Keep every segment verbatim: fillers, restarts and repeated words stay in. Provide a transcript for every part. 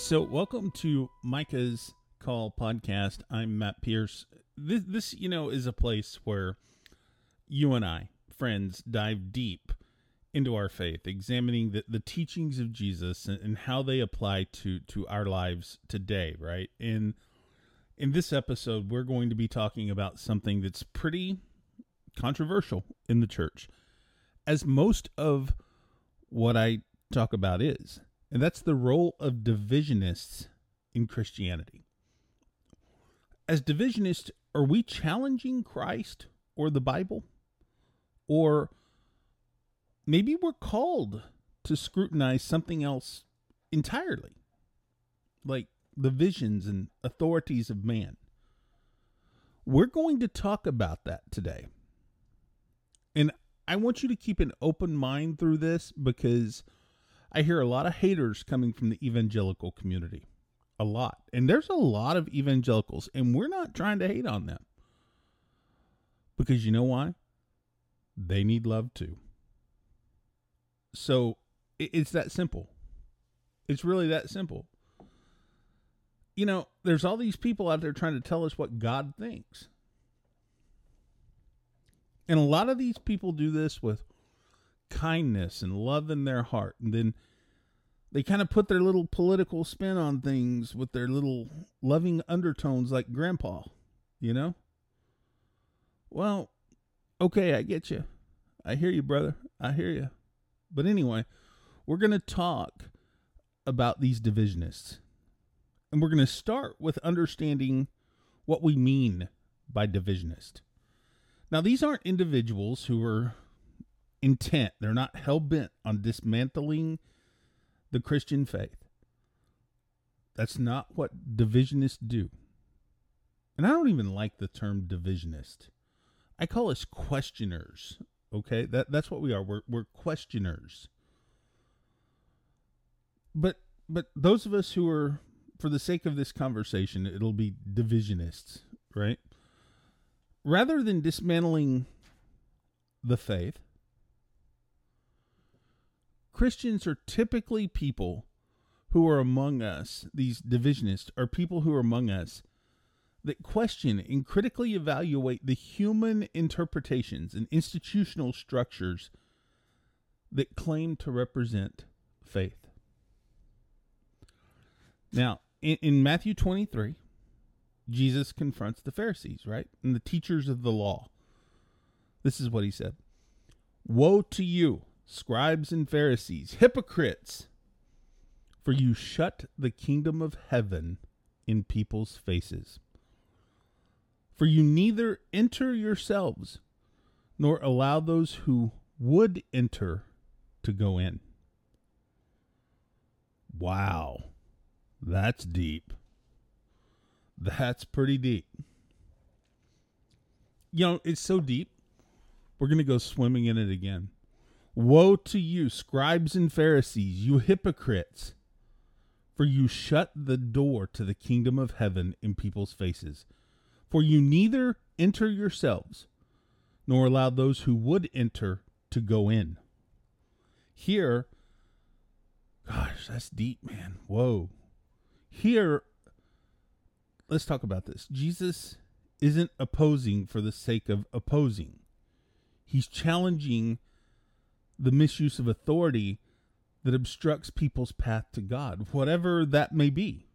So, welcome to Micah's Call podcast. I'm Matt Pierce. This, this, you know, is a place where you and I, friends, dive deep into our faith, examining the, the teachings of Jesus and, and how they apply to, to our lives today, right? And in this episode, we're going to be talking about something that's pretty controversial in the church, as most of what I talk about is. And that's the role of divisionists in Christianity. As divisionists, are we challenging Christ or the Bible? Or maybe we're called to scrutinize something else entirely, like the visions and authorities of man. We're going to talk about that today. And I want you to keep an open mind through this, because I hear a lot of haters coming from the evangelical community. A lot. And there's a lot of evangelicals, and we're not trying to hate on them. Because you know why? They need love too. So it's that simple. It's really that simple. You know, there's all these people out there trying to tell us what God thinks. And a lot of these people do this with kindness and love in their heart. And then they kind of put their little political spin on things with their little loving undertones like grandpa, you know? Well, okay, I get you. I hear you, brother. I hear you. But anyway, we're going to talk about these divisionists. And we're going to start with understanding what we mean by divisionist. Now, these aren't individuals who are intent. They're not hell-bent on dismantling the Christian faith. That's not what divisionists do. And I don't even like the term divisionist. I call us questioners. Okay, that that's what we are. We're we're questioners. But but those of us who are, for the sake of this conversation, it'll be divisionists, right? Rather than dismantling the faith, Christians are typically people who are among us. These divisionists are people who are among us that question and critically evaluate the human interpretations and institutional structures that claim to represent faith. Now, in, in Matthew twenty-three, Jesus confronts the Pharisees, right? And the teachers of the law. This is what he said. Woe to you, scribes and Pharisees, hypocrites, for you shut the kingdom of heaven in people's faces. For you neither enter yourselves, nor allow those who would enter to go in. Wow, that's deep. That's pretty deep. You know, it's so deep, we're going to go swimming in it again. Woe to you, scribes and Pharisees, you hypocrites, for you shut the door to the kingdom of heaven in people's faces. For you neither enter yourselves, nor allow those who would enter to go in. Here, gosh, that's deep, man. Whoa. Here, let's talk about this. Jesus isn't opposing for the sake of opposing. He's challenging the misuse of authority that obstructs people's path to God, whatever that may be.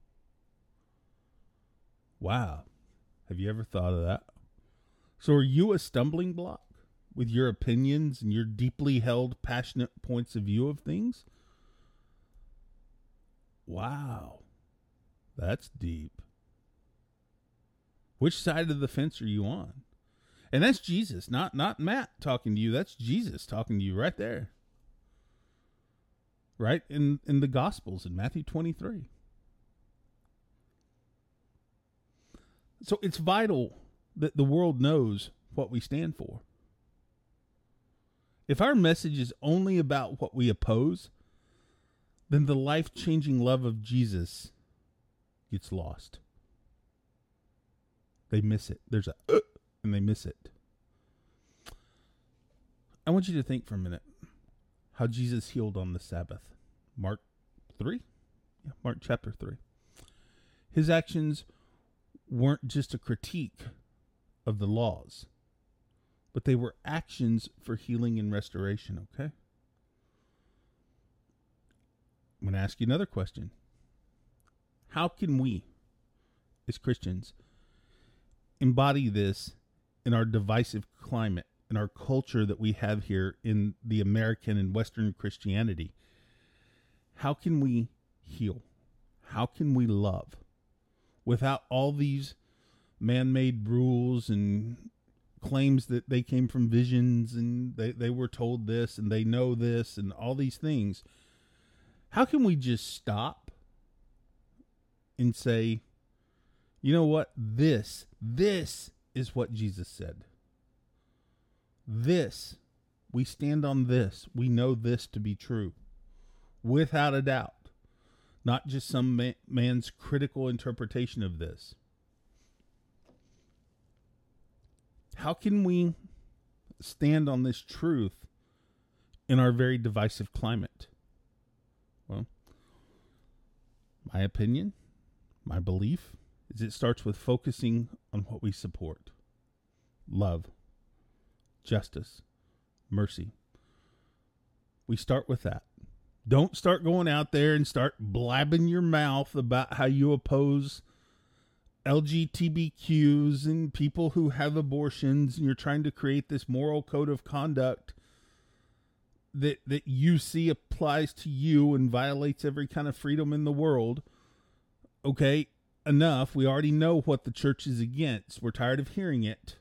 Wow. Have you ever thought of that? So are you a stumbling block with your opinions and your deeply held, passionate points of view of things? Wow. That's deep. Which side of the fence are you on? And that's Jesus, not not Matt talking to you. That's Jesus talking to you right there. Right? In, in the Gospels in Matthew twenty-three. So it's vital that the world knows what we stand for. If our message is only about what we oppose, then the life-changing love of Jesus gets lost. They miss it. There's a uh, and they miss it. I want you to think for a minute how Jesus healed on the Sabbath. Mark three, Yeah, Mark chapter three. His actions weren't just a critique of the laws, but they were actions for healing and restoration, okay? I'm going to ask you another question. How can we, as Christians, embody this in our divisive climate, in our culture that we have here in the American and Western Christianity? How can we heal? How can we love without all these man-made rules and claims that they came from visions and they, they were told this and they know this and all these things? How can we just stop and say, you know what? This, this is what Jesus said. This, we stand on this. We know this to be true, without a doubt. Not just some man, man's critical interpretation of this. How can we stand on this truth in our very divisive climate? Well, my opinion, my belief, is it starts with focusing on what we support. Love, justice, mercy. We start with that. Don't start going out there and start blabbing your mouth about how you oppose L G B T Qs and people who have abortions, and you're trying to create this moral code of conduct that that you see applies to you and violates every kind of freedom in the world. Okay, enough. We already know what the church is against. We're tired of hearing it.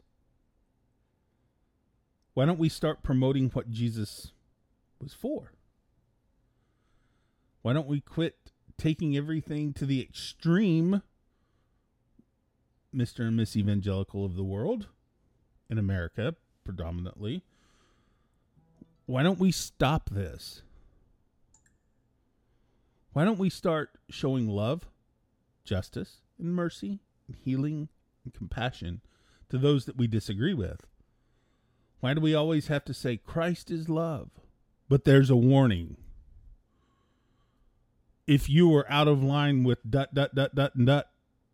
Why don't we start promoting what Jesus was for? Why don't we quit taking everything to the extreme, Mister and Miss Evangelical of the world, in America predominantly? Why don't we stop this? Why don't we start showing love, justice, and mercy, and healing, and compassion to those that we disagree with? Why do we always have to say, Christ is love? But there's a warning. If you are out of line with dot, dot, dot, dot, and dot,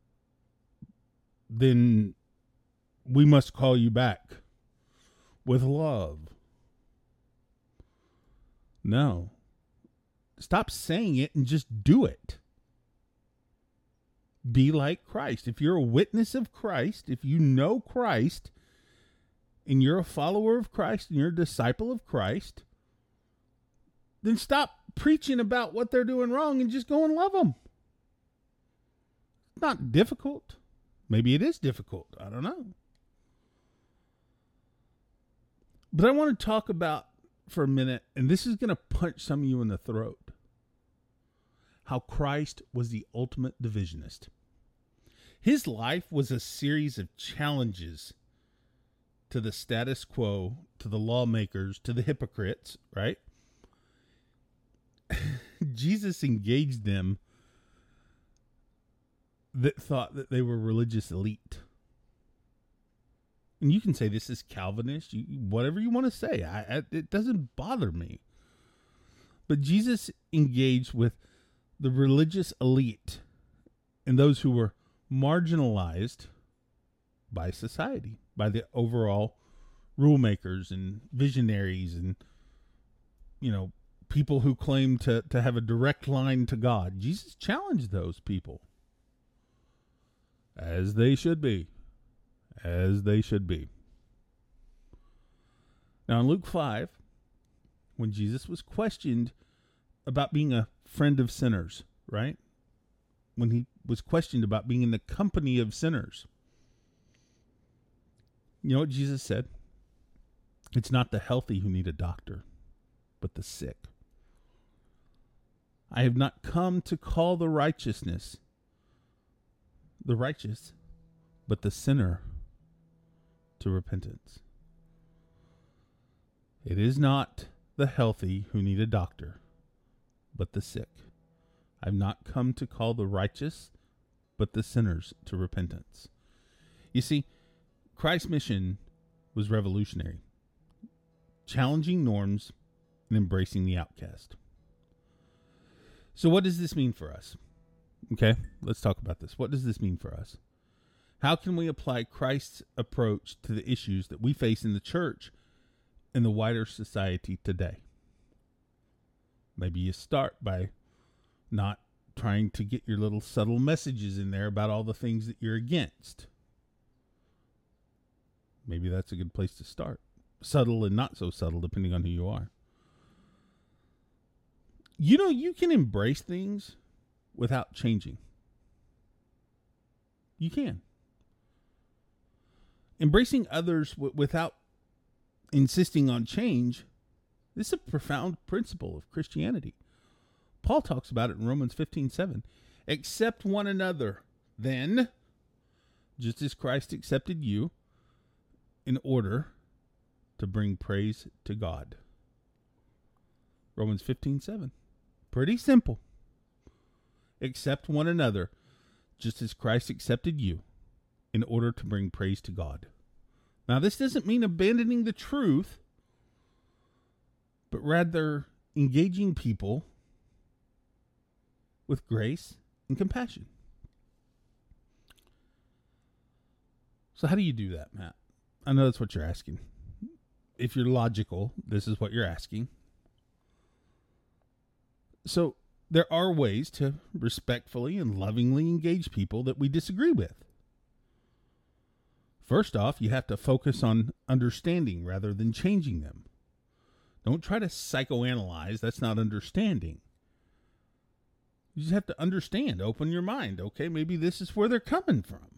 then we must call you back with love. No. Stop saying it and just do it. Be like Christ. If you're a witness of Christ, if you know Christ, and you're a follower of Christ, and you're a disciple of Christ, then stop preaching about what they're doing wrong and just go and love them. It's not difficult. Maybe it is difficult. I don't know. But I want to talk about for a minute, and this is going to punch some of you in the throat, how Christ was the ultimate divisionist. His life was a series of challenges to the status quo, to the lawmakers, to the hypocrites, right? Jesus engaged them that thought that they were religious elite. And you can say this is Calvinist, you, whatever you want to say. I, I, it doesn't bother me. But Jesus engaged with the religious elite and those who were marginalized by society, by the overall rule makers and visionaries and, you know, people who claim to, to have a direct line to God. Jesus challenged those people. As they should be. As they should be. Now in Luke five, when Jesus was questioned about being a friend of sinners, right? When he was questioned about being in the company of sinners, you know what Jesus said? It's not the healthy who need a doctor, but the sick. I have not come to call the righteousness, the righteous, but the sinner to repentance. It is not the healthy who need a doctor, but the sick. I've not come to call the righteous, but the sinners to repentance. You see, Christ's mission was revolutionary, challenging norms and embracing the outcast. So what does this mean for us? Okay, let's talk about this. What does this mean for us? How can we apply Christ's approach to the issues that we face in the church and the wider society today? Maybe you start by not trying to get your little subtle messages in there about all the things that you're against. Maybe that's a good place to start. Subtle and not so subtle, depending on who you are. You know, you can embrace things without changing. You can. Embracing others w- without insisting on change, this is a profound principle of Christianity. Paul talks about it in Romans fifteen seven. Accept one another, then, just as Christ accepted you, in order to bring praise to God. Romans fifteen seven. Pretty simple. Accept one another, just as Christ accepted you, in order to bring praise to God. Now, this doesn't mean abandoning the truth, but rather engaging people with grace and compassion. So how do you do that, Matt? I know that's what you're asking. If you're logical, this is what you're asking. So there are ways to respectfully and lovingly engage people that we disagree with. First off, you have to focus on understanding rather than changing them. Don't try to psychoanalyze. That's not understanding. You just have to understand. Open your mind. Okay, maybe this is where they're coming from.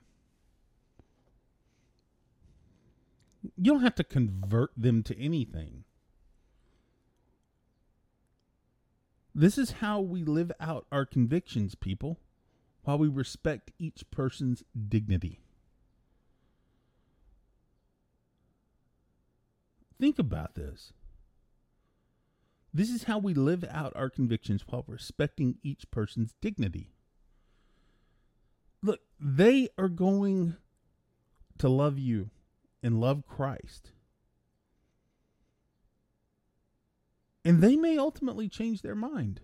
You don't have to convert them to anything. This is how we live out our convictions, people, while we respect each person's dignity. Think about this. This is how we live out our convictions while respecting each person's dignity. Look, they are going to love you and love Christ. And they may ultimately change their mind.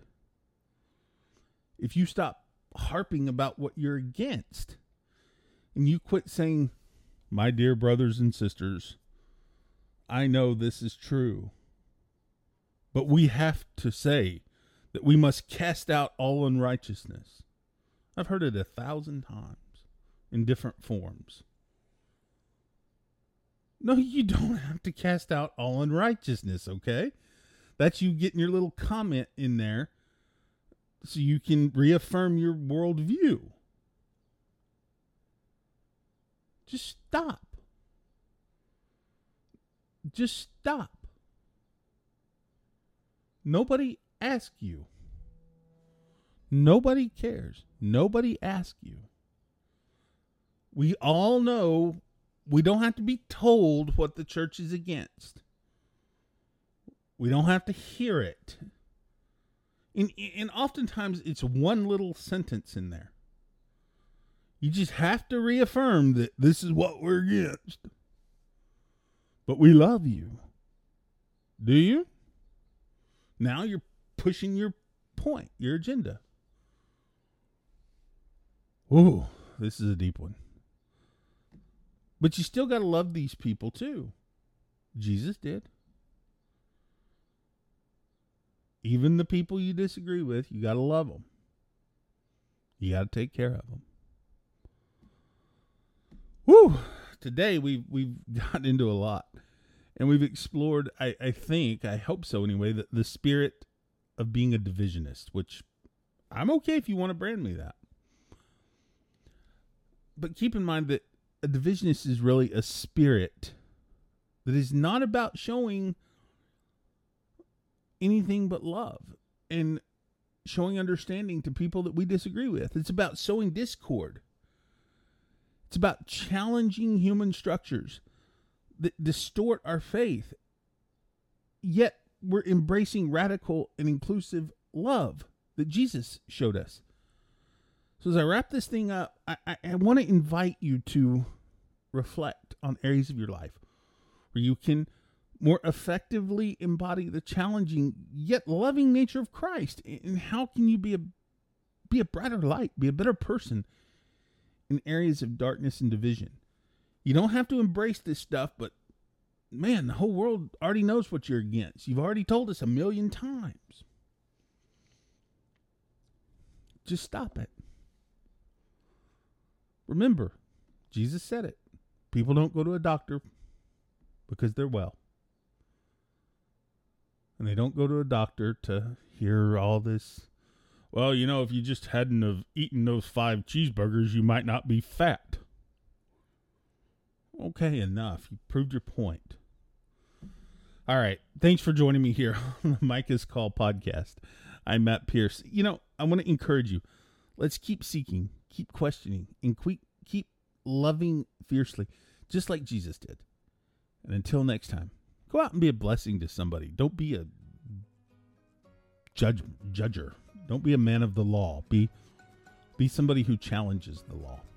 If you stop harping about what you're against and you quit saying, my dear brothers and sisters, I know this is true, but we have to say that we must cast out all unrighteousness. I've heard it a thousand times in different forms. No, you don't have to cast out all unrighteousness, okay? That's you getting your little comment in there so you can reaffirm your worldview. Just stop. Just stop. Nobody asked you. Nobody cares. Nobody asked you. We all know we don't have to be told what the church is against. We don't have to hear it. And, and oftentimes it's one little sentence in there. You just have to reaffirm that this is what we're against. But we love you. Do you? Now you're pushing your point, your agenda. Ooh, this is a deep one. But you still got to love these people too. Jesus did. Even the people you disagree with, you got to love them. You got to take care of them. Woo! Today we've, we've gotten into a lot. And we've explored, I, I think, I hope so anyway, the, the spirit of being a divisionist, which I'm okay if you want to brand me that. But keep in mind that a divisionist is really a spirit that is not about showing anything but love and showing understanding to people that we disagree with. It's about sowing discord. It's about challenging human structures that distort our faith. Yet we're embracing radical and inclusive love that Jesus showed us. So as I wrap this thing up, I, I, I want to invite you to reflect on areas of your life where you can more effectively embody the challenging yet loving nature of Christ? And how can you be a be a brighter light, be a better person in areas of darkness and division? You don't have to embrace this stuff, but man, the whole world already knows what you're against. You've already told us a million times. Just stop it. Remember, Jesus said it. People don't go to a doctor because they're well. And they don't go to a doctor to hear all this. Well, you know, if you just hadn't have eaten those five cheeseburgers, you might not be fat. Okay, enough. You proved your point. All right. Thanks for joining me here on the Micah's Call podcast. I'm Matt Pierce. You know, I want to encourage you. Let's keep seeking, keep questioning, and keep loving fiercely, just like Jesus did. And until next time, go out and be a blessing to somebody. Don't be a judge, judger. Don't be a man of the law. Be, be somebody who challenges the law.